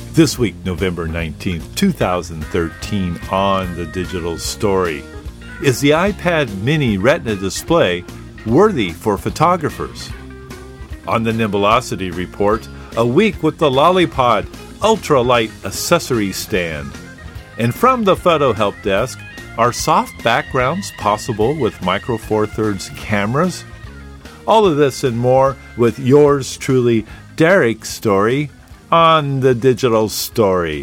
This week, November 19th, 2013, on The Digital Story. Is the iPad mini Retina display worthy for photographers? On the Nimblosity Report, a week with the Lollipod ultralight accessory stand. And from the Photo Help Desk, are soft backgrounds possible with Micro Four Thirds cameras? All of this and more with yours truly, Derek Story, on The Digital Story.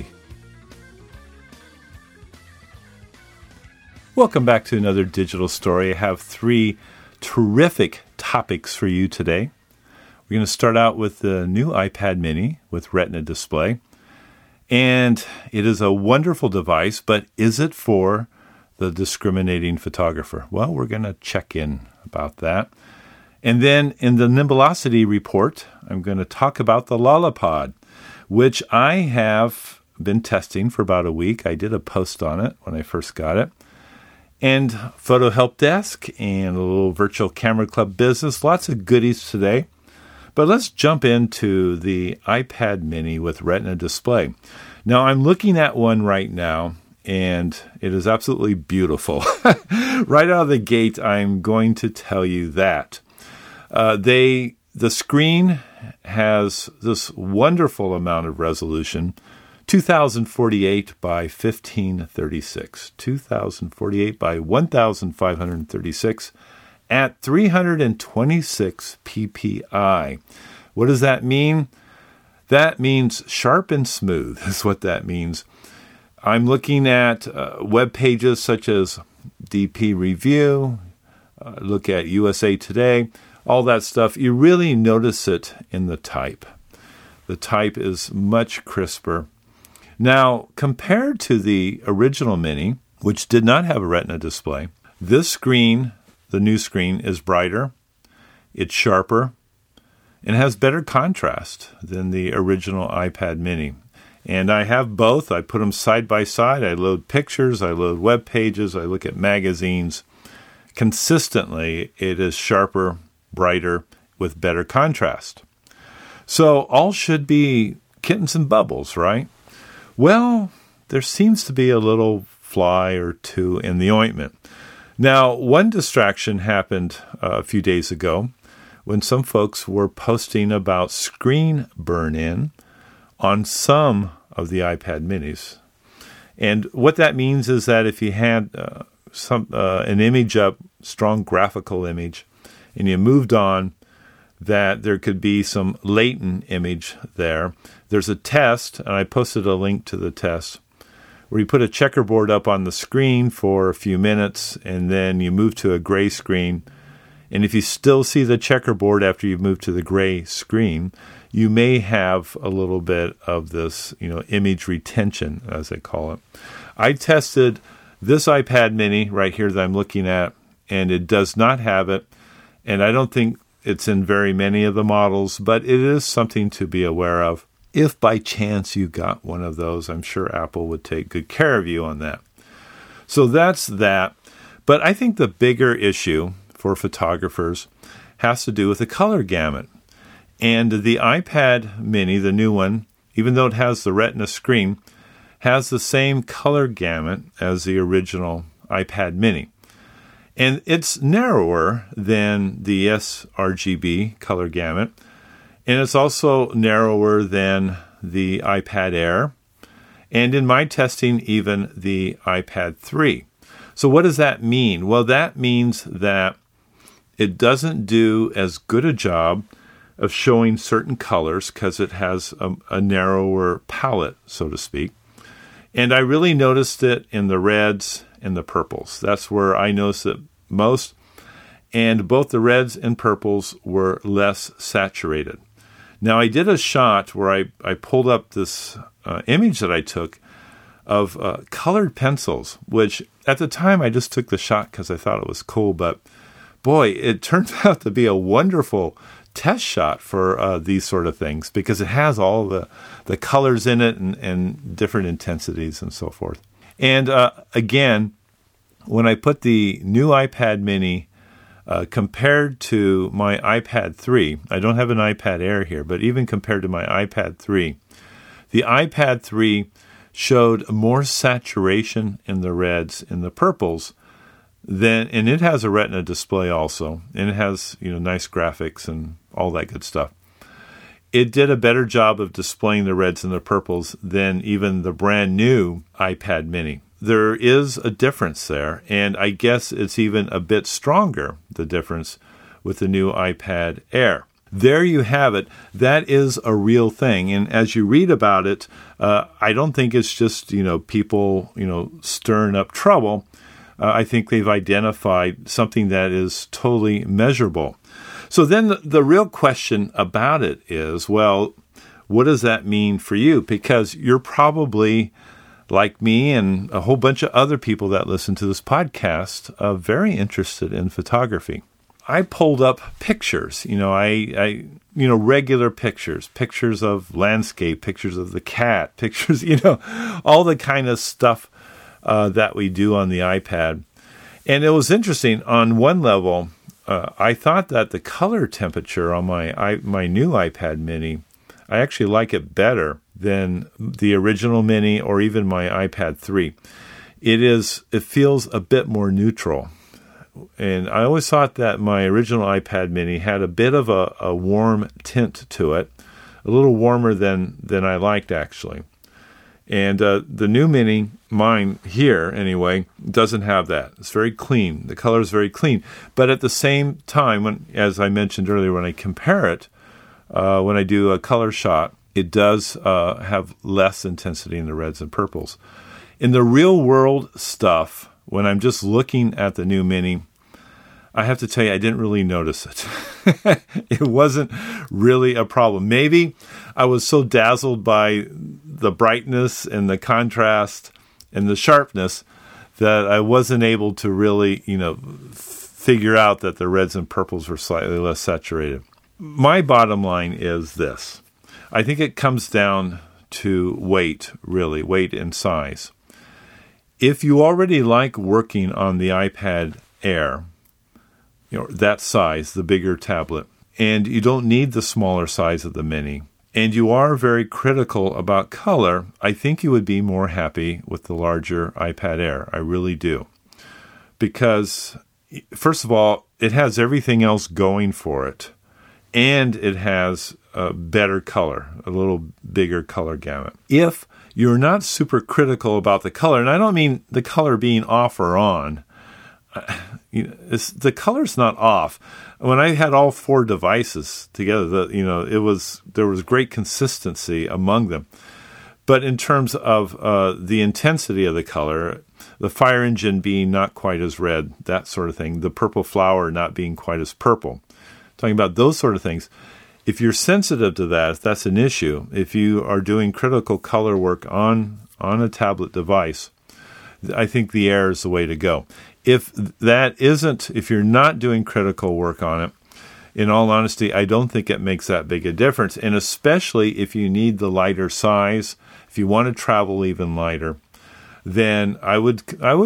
Welcome back to another Digital Story. I have three terrific topics for you today. We're going to start out with the new iPad mini with Retina display. And it is a wonderful device, but is it for the discriminating photographer? Well, we're going to check in about that. And then in the Nimblosity Report, I'm going to talk about the Lollipod, which I have been testing for about a week. I did a post on it when I first got it. And Photo Help Desk and a little Virtual Camera Club business. Lots of goodies today. But let's jump into the iPad mini with Retina display. Now, I'm looking at one right now, and it is absolutely beautiful. Right out of the gate, I'm going to tell you that. The screen has this wonderful amount of resolution, 2048 by 1536, 2048 by 1536 at 326 ppi. What does that mean? That means sharp and smooth is what that means. I'm looking at web pages such as DP Review, look at USA Today, all that stuff. You really notice it in the type. The type is much crisper. Now, compared to the original Mini, which did not have a Retina display, this screen, the new screen, is brighter, it's sharper, and has better contrast than the original iPad Mini. And I have both. I put them side by side. I load pictures, I load web pages, I look at magazines. Consistently, it is sharper, brighter, with better contrast. So all should be kittens and bubbles, right? Well, there seems to be a little fly or two in the ointment. Now, one distraction happened a few days ago when some folks were posting about screen burn-in on some of the iPad minis. And what that means is that if you had an image up, strong graphical image, and you moved on, that there could be some latent image there. There's a test, and I posted a link to the test, where you put a checkerboard up on the screen for a few minutes, and then you move to a gray screen. And if you still see the checkerboard after you move to the gray screen, you may have a little bit of this, image retention, as they call it. I tested this iPad mini right here that I'm looking at, and it does not have it. And I don't think it's in very many of the models, but it is something to be aware of. If by chance you got one of those, I'm sure Apple would take good care of you on that. So that's that. But I think the bigger issue for photographers has to do with the color gamut. And the iPad mini, the new one, even though it has the Retina screen, has the same color gamut as the original iPad mini. And it's narrower than the sRGB color gamut. And it's also narrower than the iPad Air. And in my testing, even the iPad 3. So what does that mean? Well, that means that it doesn't do as good a job of showing certain colors because it has a narrower palette, so to speak. And I really noticed it in the reds and the purples. That's where I noticed it most. And both the reds and purples were less saturated. Now, I did a shot where I pulled up this image that I took of colored pencils, which at the time I just took the shot because I thought it was cool. But boy, it turns out to be a wonderful test shot for these sort of things because it has all the colors in it and different intensities and so forth. And again, when I put the new iPad mini compared to my iPad 3, I don't have an iPad Air here, but even compared to my iPad 3, The iPad 3 showed more saturation in the reds and the purples and it has a Retina display also, and it has, nice graphics and all that good stuff. It did a better job of displaying the reds and the purples than even the brand new iPad mini. There is a difference there, and I guess it's even a bit stronger, the difference with the new iPad Air. There you have it. That is a real thing. And as you read about it, I don't think it's just, people, stirring up trouble. I think they've identified something that is totally measurable. So then the real question about it is, well, what does that mean for you? Because you're probably, like me and a whole bunch of other people that listen to this podcast, very interested in photography. I pulled up pictures, regular pictures of landscape, pictures of the cat, pictures, all the kind of stuff that we do on the iPad. And it was interesting. On one level, I thought that the color temperature on my new iPad mini, I actually like it better than the original mini or even my iPad 3. It feels a bit more neutral. And I always thought that my original iPad mini had a bit of a warm tint to it, a little warmer than I liked, actually. And the new mini, mine here anyway, doesn't have that. It's very clean. The color is very clean. But at the same time, as I mentioned earlier, when I compare it, when I do a color shot, it does have less intensity in the reds and purples. In the real world stuff, when I'm just looking at the new mini, I have to tell you, I didn't really notice it. It wasn't really a problem. Maybe I was so dazzled by the brightness and the contrast and the sharpness that I wasn't able to really, figure out that the reds and purples were slightly less saturated. My bottom line is this. I think it comes down to weight, really, weight and size. If you already like working on the iPad Air, that size, the bigger tablet, and you don't need the smaller size of the mini, and you are very critical about color, I think you would be more happy with the larger iPad Air. I really do. Because, first of all, it has everything else going for it, and it has a better color, a little bigger color gamut. If you're not super critical about the color, and I don't mean the color being off or on, the color's not off. When I had all four devices together, there was great consistency among them. But in terms of the intensity of the color, the fire engine being not quite as red, that sort of thing, the purple flower not being quite as purple, talking about those sort of things. If you're sensitive to that, if that's an issue, if you are doing critical color work on a tablet device, I think the Air is the way to go. If you're not doing critical work on it, in all honesty, I don't think it makes that big a difference. And especially if you need the lighter size, if you want to travel even lighter, then I would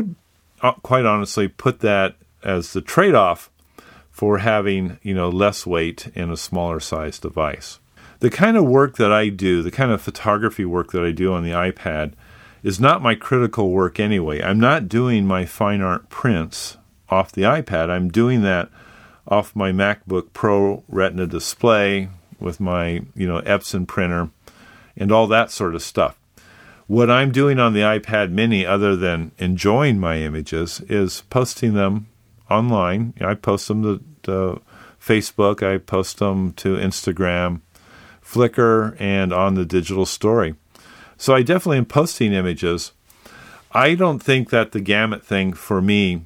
quite honestly put that as the trade-off for having, less weight in a smaller size device. The kind of work that I do, the kind of photography work that I do on the iPad is not my critical work anyway. I'm not doing my fine art prints off the iPad. I'm doing that off my MacBook Pro Retina display with my, Epson printer and all that sort of stuff. What I'm doing on the iPad mini, other than enjoying my images, is posting them online. I post them to Facebook. I post them to Instagram, Flickr, and on the Digital Story. So I definitely am posting images. I don't think that the gamut thing for me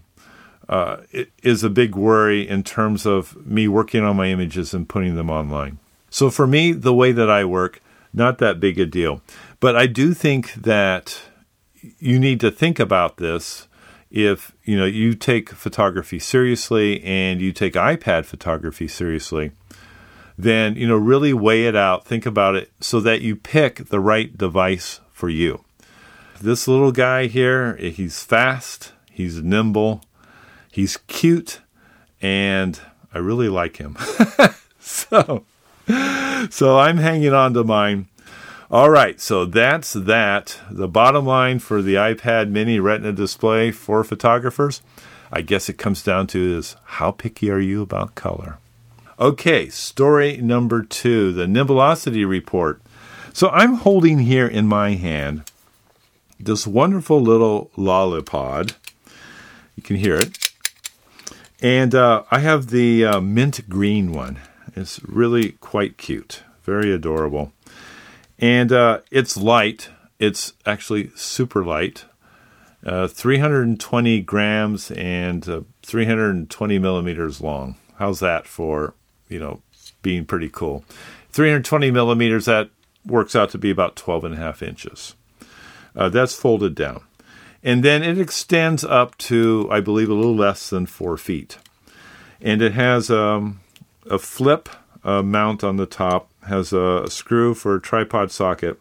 is a big worry in terms of me working on my images and putting them online. So for me, the way that I work, not that big a deal. But I do think that you need to think about this if you take photography seriously and you take iPad photography seriously. Then, really weigh it out, think about it so that you pick the right device for you. This little guy here, he's fast, he's nimble, he's cute, and I really like him. So I'm hanging on to mine. All right, so that's that. The bottom line for the iPad mini Retina display for photographers, I guess it comes down to is how picky are you about color? Okay, story number 2, the Nibelocity report. So I'm holding here in my hand this wonderful little lollipod. You can hear it. And I have the mint green one. It's really quite cute, very adorable. And it's light. It's actually super light. 320 grams and 320 millimeters long. How's that for, being pretty cool? 320 millimeters, that works out to be about 12 and a half inches. That's folded down. And then it extends up to, I believe, a little less than 4 feet. And it has a flip mount on the top, has a screw for a tripod socket.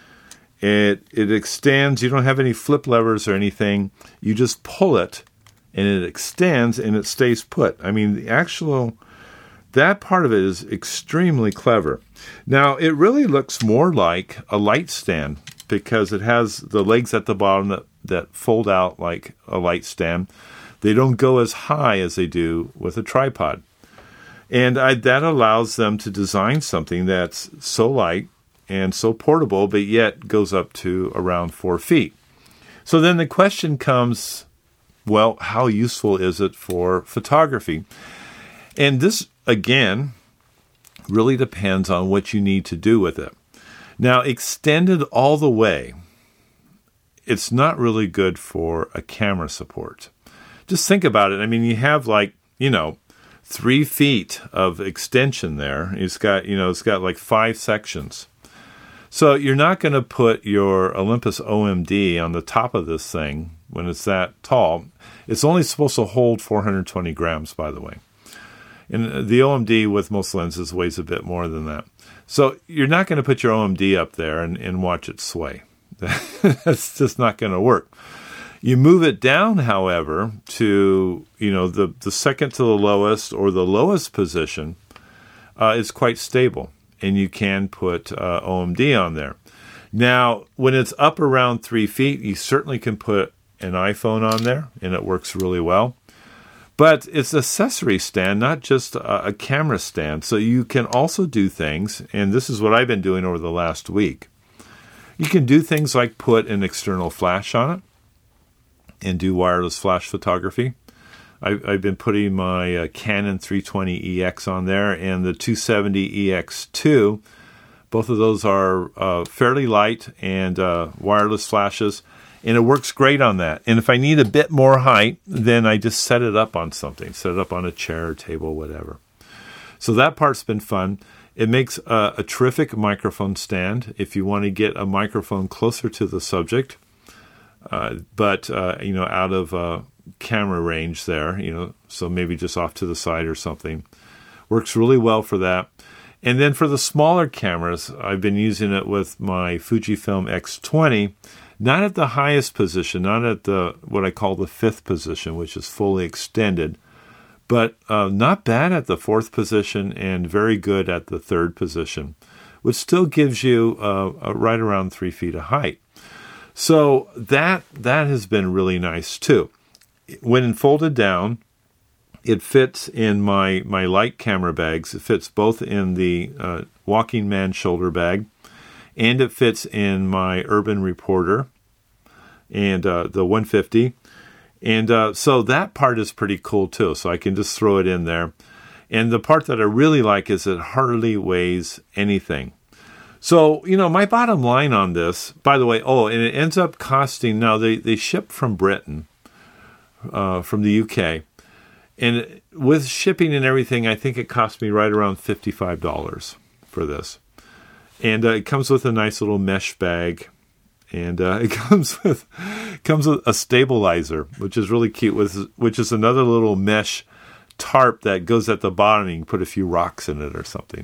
It extends. You don't have any flip levers or anything. You just pull it, and it extends, and it stays put. I mean, that part of it is extremely clever. Now, it really looks more like a light stand because it has the legs at the bottom that fold out like a light stand. They don't go as high as they do with a tripod. And that allows them to design something that's so light and so portable, but yet goes up to around 4 feet. So then the question comes, well, how useful is it for photography? And this, again, really depends on what you need to do with it. Now, extended all the way, it's not really good for a camera support. Just think about it. I mean, you have 3 feet of extension there. It's got like 5 sections. So you're not going to put your Olympus OMD on the top of this thing when it's that tall. It's only supposed to hold 420 grams, by the way. And the OMD with most lenses weighs a bit more than that. So you're not going to put your OMD up there and watch it sway. That's just not going to work. You move it down, however, to the second to the lowest or the lowest position is quite stable, and you can put OMD on there. Now, when it's up around 3 feet, you certainly can put an iPhone on there, and it works really well. But it's an accessory stand, not just a camera stand. So you can also do things, and this is what I've been doing over the last week. You can do things like put an external flash on it and do wireless flash photography. I've been putting my Canon 320EX on there and the 270EX2. Both of those are fairly light and wireless flashes, and it works great on that. And if I need a bit more height, then I just set it up on something, set it up on a chair or table, whatever. So that part's been fun. It makes a terrific microphone stand if you want to get a microphone closer to the subject, but out of camera range there, so maybe just off to the side or something. Works really well for that. And then for the smaller cameras, I've been using it with my Fujifilm X20, not at the highest position, not at the what I call the 5th position, which is fully extended, but not bad at the 4th position and very good at the 3rd position, which still gives you right around 3 feet of height. So that has been really nice too. When folded down, it fits in my light camera bags. It fits both in the Walking Man shoulder bag, and it fits in my Urban Reporter and the 150. And so that part is pretty cool too. So I can just throw it in there. And the part that I really like is it hardly weighs anything. So, my bottom line on this, by the way, and it ends up costing, now they ship from Britain, from the UK. And with shipping and everything, I think it cost me right around $55 for this. And it comes with a nice little mesh bag. And it comes with a stabilizer, which is really cute, which is another little mesh tarp that goes at the bottom. You can put a few rocks in it or something.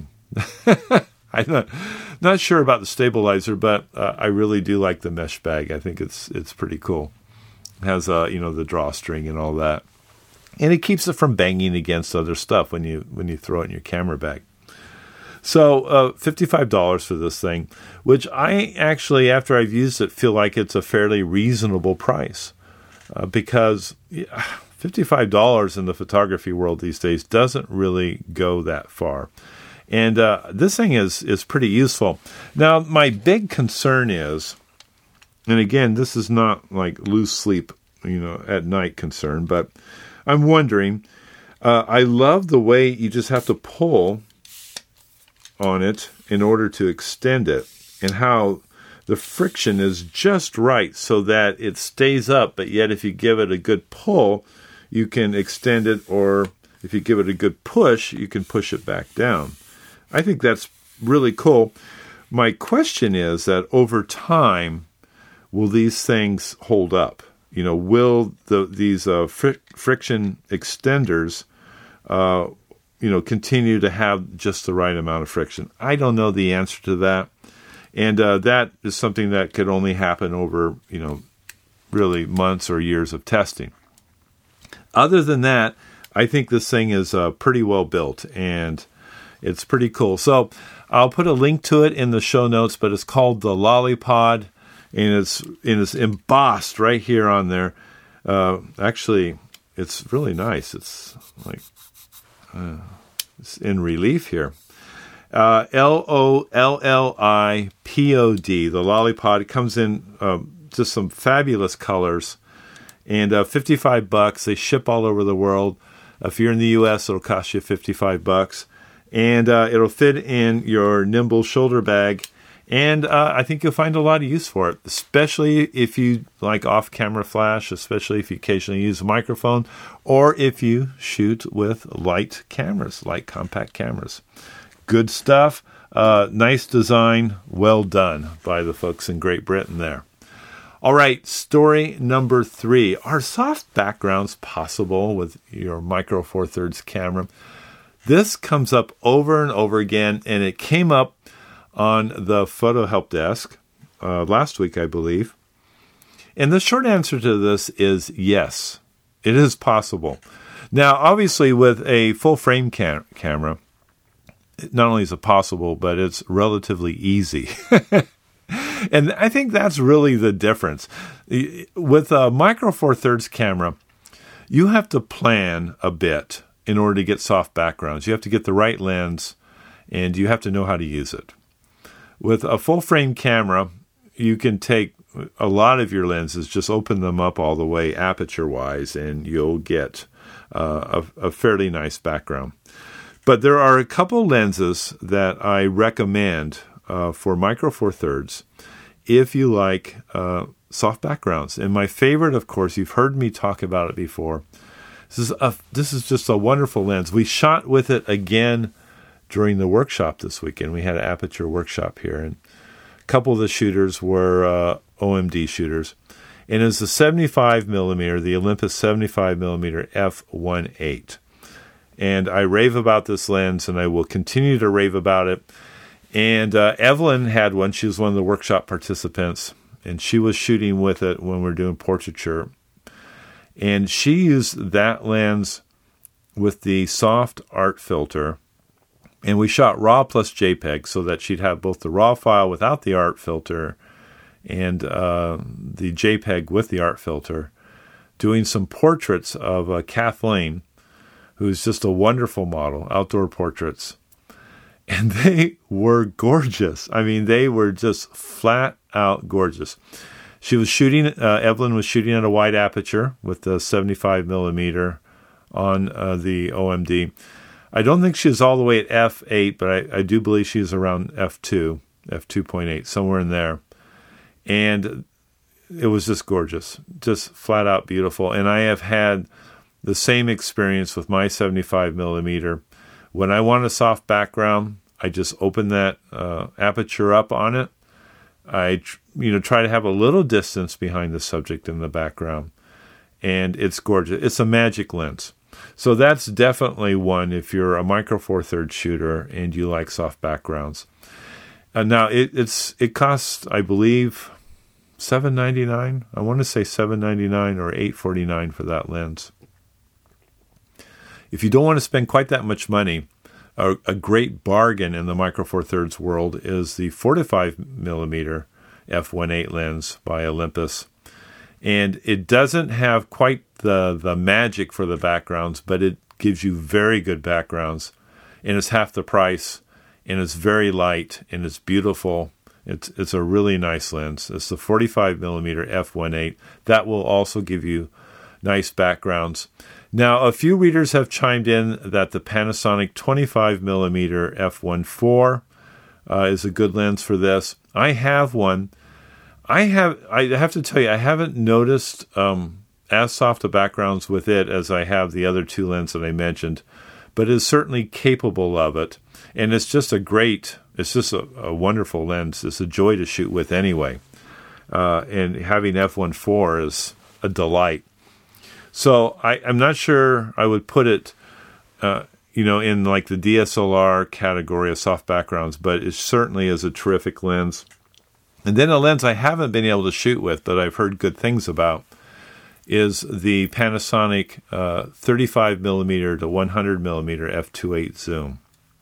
I'm not sure about the stabilizer, but I really do like the mesh bag. I think it's pretty cool. It has the drawstring and all that, and it keeps it from banging against other stuff when you throw it in your camera bag. So $55 for this thing, which I actually, after I've used it, feel like it's a fairly reasonable price because $55 in the photography world these days doesn't really go that far. And this thing is pretty useful. Now, my big concern is, and again, this is not like lose sleep, at night concern, but I'm wondering, I love the way you just have to pull on it in order to extend it, and how the friction is just right so that it stays up, but yet if you give it a good pull, you can extend it, or if you give it a good push, you can push it back down. I think that's really cool. My question is that over time, will these things hold up? Will these friction extenders continue to have just the right amount of friction? I don't know the answer to that. And that is something that could only happen over, really months or years of testing. Other than that, I think this thing is pretty well built, and it's pretty cool. So I'll put a link to it in the show notes, but it's called the Lollipod, and it's embossed right here on there. Actually, it's really nice. It's like it's in relief here. Lollipod. The Lollipod. It comes in just some fabulous colors, and $55. They ship all over the world. If you're in the U.S., it'll cost you $55, and it'll fit in your nimble shoulder bag. And I think you'll find a lot of use for it, especially if you like off-camera flash, especially if you occasionally use a microphone, or if you shoot with light compact cameras. Good stuff. Nice design. Well done by the folks in Great Britain there. All right, story number 3. Are soft backgrounds possible with your Micro Four Thirds camera? This comes up over and over again, and it came up on the photo help desk last week, I believe. And the short answer to this is yes, it is possible. Now, obviously, with a full-frame camera, not only is it possible, but it's relatively easy. And I think that's really the difference. With a Micro Four Thirds camera, you have to plan a bit in order to get soft backgrounds. You have to get the right lens, and you have to know how to use it. With a full-frame camera, you can take a lot of your lenses, just open them up all the way aperture-wise, and you'll get a fairly nice background. But there are a couple lenses that I recommend for Micro Four Thirds if you like soft backgrounds. And my favorite, of course, you've heard me talk about it before. This is just a wonderful lens. We shot with it again during the workshop this weekend. We had an aperture workshop here, and a couple of the shooters were OMD shooters. And it was the 75 millimeter, the Olympus 75 millimeter f1.8. And I rave about this lens, and I will continue to rave about it. And Evelyn had one. She was one of the workshop participants, and she was shooting with it when we were doing portraiture. And she used that lens with the soft art filter, and we shot RAW plus JPEG so that she'd have both the RAW file without the art filter and the JPEG with the art filter, doing some portraits of Kathleen, who's just a wonderful model, outdoor portraits. And they were gorgeous. I mean, they were just flat out gorgeous. She was shooting, Evelyn was shooting at a wide aperture with the 75 millimeter on the OMD. I don't think she was all the way at f8, but I do believe she's around f2, f2.8, somewhere in there. And it was just gorgeous, just flat out beautiful. And I have had the same experience with my 75 millimeter. When I want a soft background, I just open that aperture up on it. I try to have a little distance behind the subject in the background, and it's gorgeous. It's a magic lens. So that's definitely one if you're a Micro Four Thirds shooter and you like soft backgrounds. Now it costs, I believe, $7.99. I want to say $7.99 or $8.49 for that lens. If you don't want to spend quite that much money, a great bargain in the Micro Four Thirds world is the 45 millimeter f1.8 lens by Olympus. And it doesn't have quite the magic for the backgrounds, but it gives you very good backgrounds. And it's half the price, and it's very light, and it's beautiful. It's a really nice lens. It's the 45 millimeter f1.8. That will also give you nice backgrounds. Now, a few readers have chimed in that the Panasonic 25 millimeter f1.4 is a good lens for this. I have one. I have to tell you, I haven't noticed as soft a backgrounds with it as I have the other two lenses that I mentioned, but it's certainly capable of it. And it's just a wonderful lens. It's a joy to shoot with anyway. And having f1.4 is a delight. So I'm not sure I would put it, in like the DSLR category of soft backgrounds, but it certainly is a terrific lens. And then a lens I haven't been able to shoot with, but I've heard good things about, is the Panasonic 35 millimeter to 100 millimeter f2.8 zoom.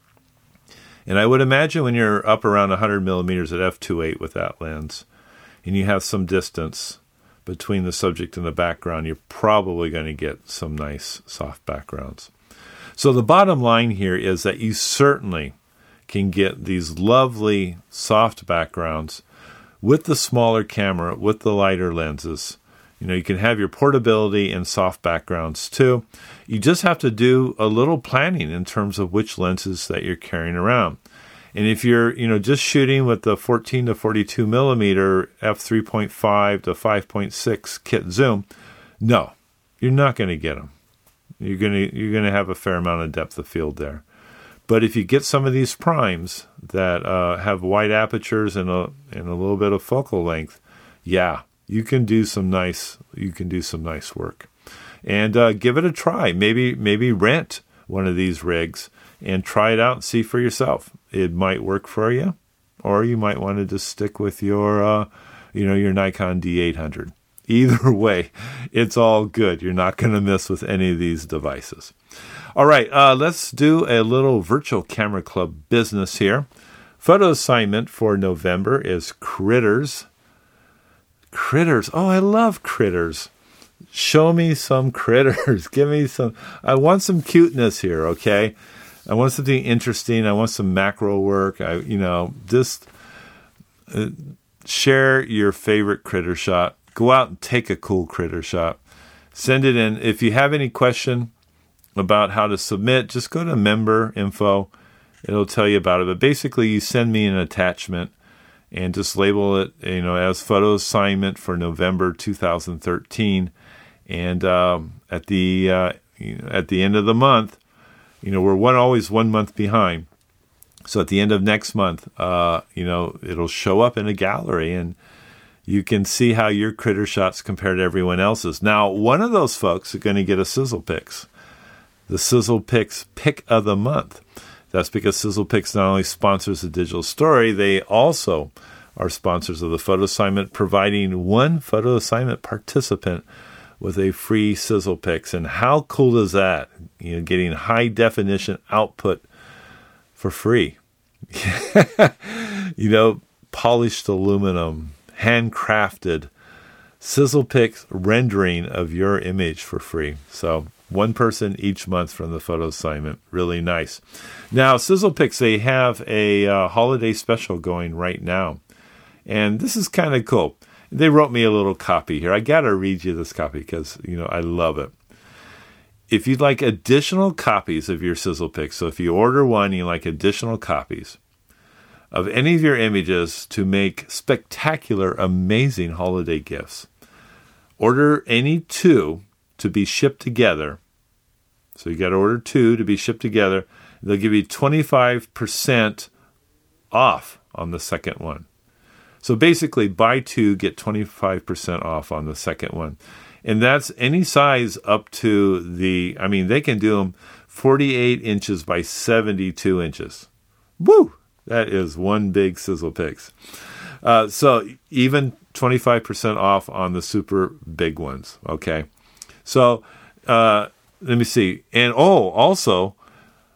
And I would imagine when you're up around 100 millimeters at f2.8 with that lens, and you have some distance between the subject and the background, you're probably going to get some nice soft backgrounds. So the bottom line here is that you certainly can get these lovely soft backgrounds with the smaller camera, with the lighter lenses. You can have your portability and soft backgrounds too. You just have to do a little planning in terms of which lenses that you're carrying around. And if you're, just shooting with the 14 to 42 millimeter f3.5 to 5.6 kit zoom, no, you're not going to get them. You're going to have a fair amount of depth of field there. But if you get some of these primes that have wide apertures and a little bit of focal length, yeah, you can do some nice work. And give it a try. Maybe rent one of these rigs and try it out and see for yourself. It might work for you, or you might want to just stick with your Nikon D800. Either way, it's all good. You're not going to miss with any of these devices. All right, let's do a little Virtual Camera Club business here. Photo assignment for November is Critters. Critters. Oh, I love Critters. Show me some critters. Give me some. I want some cuteness here, okay? I want something interesting. I want some macro work. Just share your favorite critter shot. Go out and take a cool critter shot. Send it in. If you have any question about how to submit, just go to member info. It'll tell you about it. But basically, you send me an attachment and just label it, as photo assignment for November 2013. And at the end of the month, we're always 1 month behind. So at the end of next month, it'll show up in a gallery, and you can see how your critter shots compare to everyone else's. Now, one of those folks is going to get a Sizzlepix, the Sizzlepix Pick of the Month. That's because Sizzlepix not only sponsors the digital story, they also are sponsors of the photo assignment, providing one photo assignment participant with a free Sizzlepix. And how cool is that? Getting high definition output for free. Polished aluminum, handcrafted Sizzlepix rendering of your image for free. So one person each month from the photo assignment. Really nice. Now, Sizzlepix, they have a holiday special going right now. And this is kind of cool. They wrote me a little copy here. I got to read you this copy because, I love it. If you'd like additional copies of your Sizzlepix, so if you order one, you like additional copies of any of your images to make spectacular, amazing holiday gifts, order any two to be shipped together. So you got to order two to be shipped together. They'll give you 25% off on the second one. So basically, buy two, get 25% off on the second one. And that's any size up to they can do them 48 inches by 72 inches. Woo! That is one big Sizzlepix. So even 25% off on the super big ones, okay? So let me see. And also,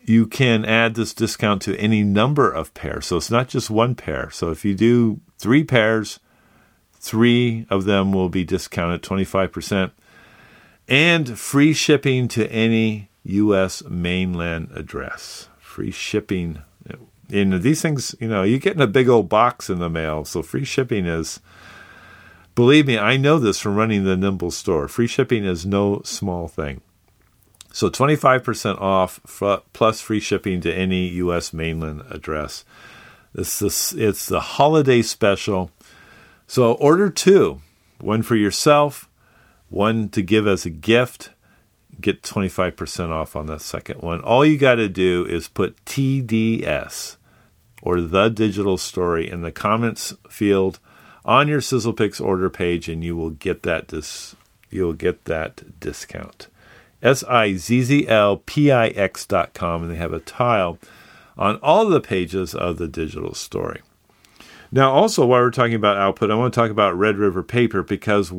you can add this discount to any number of pairs. So it's not just one pair. So if you do 3 pairs, 3 of them will be discounted 25%. And free shipping to any U.S. mainland address. Free shipping. And these things, you get in a big old box in the mail. So free shipping is, believe me, I know this from running the Nimble store. Free shipping is no small thing. So 25% off plus free shipping to any U.S. mainland address. It's the holiday special. So order 2, one for yourself, one to give as a gift. Get 25% off on that second one. All you got to do is put TDS or The Digital Story in the comments field on your Sizzlepix order page, and you will get that discount. SIZZLPIX.com, and they have a tile on all the pages of The Digital Story. Now, also, while we're talking about output, I want to talk about Red River Paper because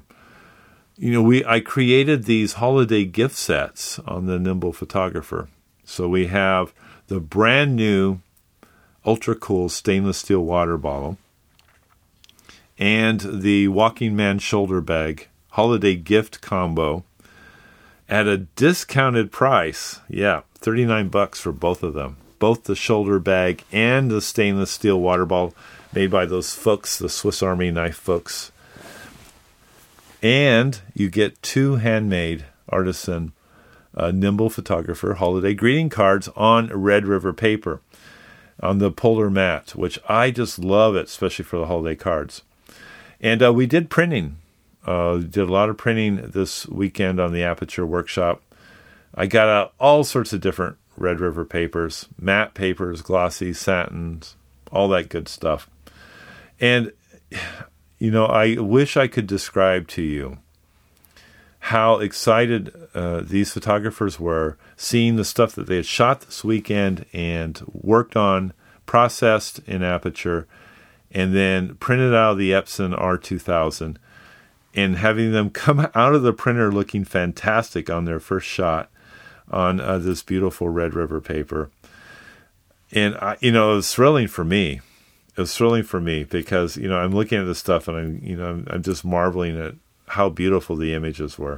I created these holiday gift sets on the Nimble Photographer. So we have the brand new ultra cool stainless steel water bottle and the Walking Man shoulder bag holiday gift combo at a discounted price. Yeah, $39 for both of them. Both the shoulder bag and the stainless steel water bottle made by those folks, the Swiss Army knife folks. And you get 2 handmade artisan Nimble Photographer holiday greeting cards on Red River paper on the polar mat, which I just love it, especially for the holiday cards. And we did printing. Did a lot of printing this weekend on the Aperture Workshop. I got out all sorts of different Red River papers, matte papers, glossy, satins, all that good stuff. And I wish I could describe to you how excited these photographers were seeing the stuff that they had shot this weekend and worked on, processed in Aperture, and then printed out of the Epson R2000, and having them come out of the printer looking fantastic on their first shot on this beautiful Red River paper. And, it was thrilling for me. It was thrilling for me because, I'm looking at this stuff and I'm just marveling at how beautiful the images were.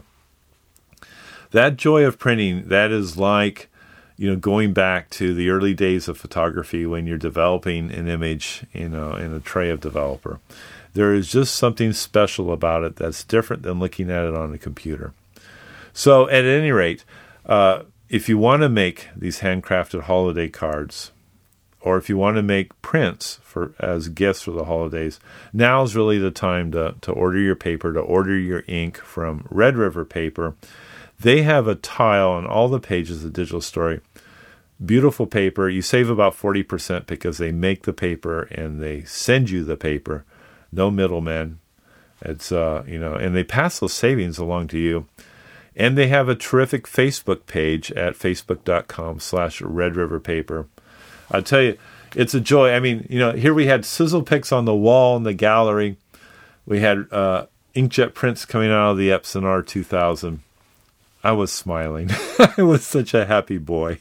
That joy of printing, that is like, going back to the early days of photography when you're developing an image, in a tray of developer. There is just something special about it that's different than looking at it on a computer. So at any rate, if you want to make these handcrafted holiday cards, or if you want to make prints as gifts for the holidays, now is really the time to order your paper, to order your ink from Red River Paper. They have a tile on all the pages of Digital Story. Beautiful paper. You save about 40% because they make the paper and they send you the paper. No middlemen. It's, and they pass those savings along to you. And they have a terrific Facebook page at facebook.com/Red River Paper. I'll tell you, it's a joy. I mean, here we had Sizzlepix on the wall in the gallery. We had inkjet prints coming out of the Epson R2000. I was smiling. I was such a happy boy.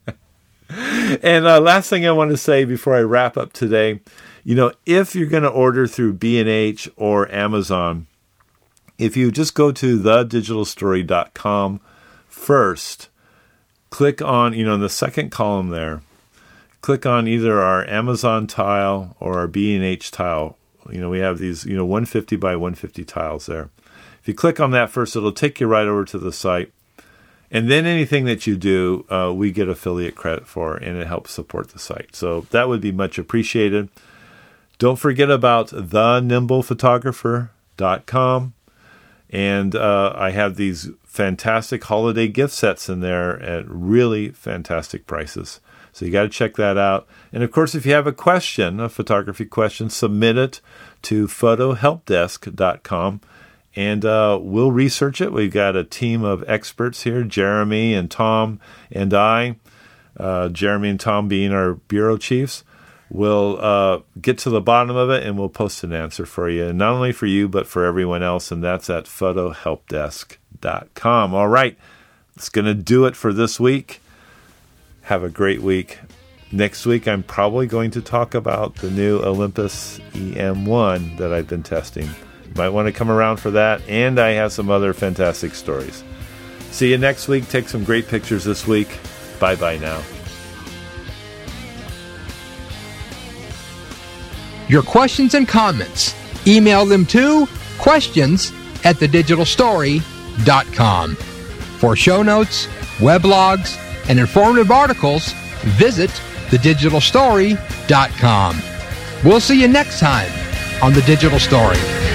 And last thing I want to say before I wrap up today, if you're going to order through B&H or Amazon, if you just go to thedigitalstory.com first, click on, in the second column there, click on either our Amazon tile or our B&H tile. We have these, 150 by 150 tiles there. If you click on that first, it'll take you right over to the site. And then anything that you do, we get affiliate credit for, and it helps support the site. So that would be much appreciated. Don't forget about thenimble.photographer.com. And I have these fantastic holiday gift sets in there at really fantastic prices. So you got to check that out. And of course, if you have a question, a photography question, submit it to photohelpdesk.com. And we'll research it. We've got a team of experts here, Jeremy and Tom and I. Jeremy and Tom being our bureau chiefs. We'll get to the bottom of it, and we'll post an answer for you. And not only for you, but for everyone else. And that's at photohelpdesk.com. All right. That's going to do it for this week. Have a great week. Next week, I'm probably going to talk about the new Olympus EM1 that I've been testing. You might want to come around for that, and I have some other fantastic stories. See you next week. Take some great pictures this week. Bye-bye now. Your questions and comments, email them to questions@thedigitalstory.com. For show notes, weblogs, and informative articles, visit thedigitalstory.com. We'll see you next time on The Digital Story.